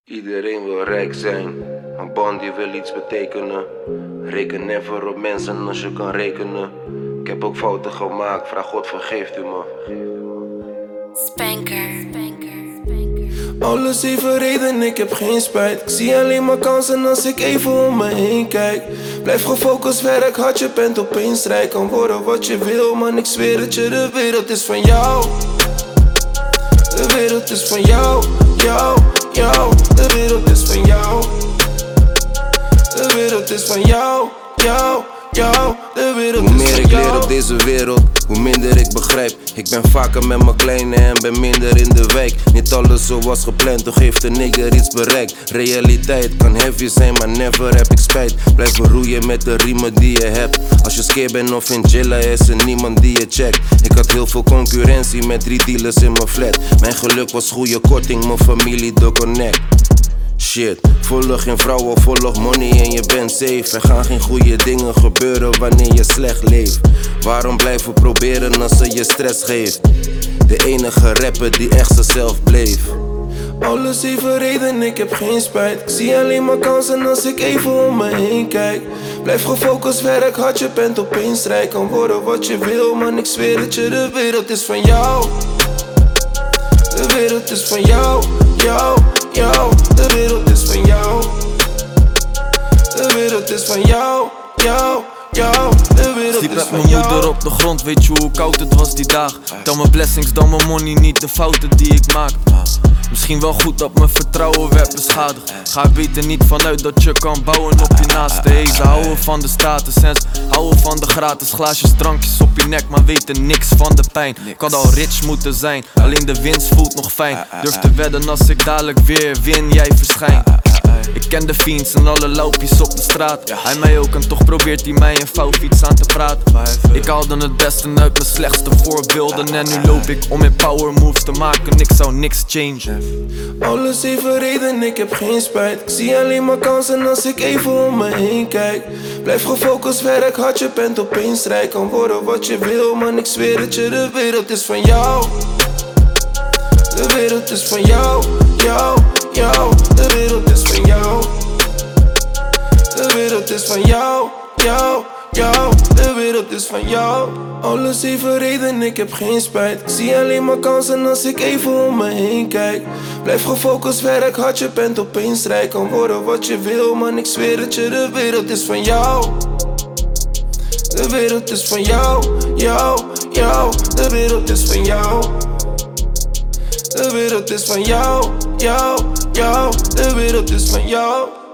Iedereen wil rijk zijn, een band die wil iets betekenen. Reken never op mensen als je kan rekenen. Ik heb ook fouten gemaakt, vraag God vergeeft u me. Spanker. Alles heeft een reden, ik heb geen spijt. Ik zie alleen maar kansen als ik even om me heen kijk. Blijf gefocust, werk hard, je bent opeens rijk. Kan worden wat je wil, man, ik zweer het je, de wereld is van jou. De wereld is van jou, jou, jou. De wereld is van jou. De wereld is van jou, jou, jou. De wereld Hoe is meer van ik jou. leer op deze wereld, hoe minder ik begrijp. Ik ben vaker met mijn kleine en ben minder in de wijk. Niet alles zoals gepland, toch heeft een nigger iets bereikt. Realiteit kan heavy zijn, maar never heb ik spijt. Blijf roeien met de riemen die je hebt. Als je skeer bent of in Jilla is er niemand die je checkt. Ik had heel veel concurrentie met 3 dealers in mijn flat. Mijn geluk was goede korting, mijn familie de connect. Shit, volg geen vrouwen, volg money en je bent safe. Er gaan geen goede dingen gebeuren wanneer je slecht leeft. Waarom blijven proberen als ze je stress geeft? De enige rapper die echt zichzelf bleef. Alles heeft een reden, ik heb geen spijt. Ik zie alleen maar kansen als ik even om me heen kijk. Blijf gefocust, werk hard, je bent opeens rijk. Kan worden wat je wil, man, ik zweer het je, de wereld is van jou. De wereld is van jou, jou, jou. De wereld is van jou. De wereld is van jou, jou, jou. De wereld Sliep is met van mijn jou. moeder op de grond, weet je hoe koud het was die dag. Tel mijn blessings dan mijn money, niet de fouten die ik maak. Misschien wel goed dat mijn vertrouwen werd beschadigd. Ga weten niet vanuit dat je kan bouwen op je naaste. Hey, ze houden van de status en ze houden van de gratis glaasjes, drankjes op je nek, maar weten niks van de pijn. Ik had al rich moeten zijn, alleen de winst voelt nog fijn. Durf te wedden als ik dadelijk weer win, jij verschijnt. Ik ken de fiends en alle laupjes op de straat. Hij mij ook en toch probeert hij mij een vouwfiets aan te praten. Ik haalde het beste uit mijn slechtste voorbeelden. En nu loop ik om in power moves te maken, ik zou niks changen. Alles heeft een reden, ik heb geen spijt. Ik zie alleen maar kansen als ik even om me heen kijk. Blijf gefocust, werk hard, je bent opeens rijk. Kan worden wat je wil, man, ik zweer het je, de wereld is van jou. De wereld is van jou, jou, jou. De wereld is van jou. De wereld is van jou, jou, jou. De wereld is van jou. Alles heeft een reden, ik heb geen spijt. Ik zie alleen maar kansen als ik even om me heen kijk. Blijf gefocust, werk hard, je bent opeens rijk. Kan worden wat je wil, man, ik zweer het je, de wereld is van jou. De wereld is van jou, jou, jou. De wereld is van jou. De wereld is van jou, jou, jou. De wereld is van jou.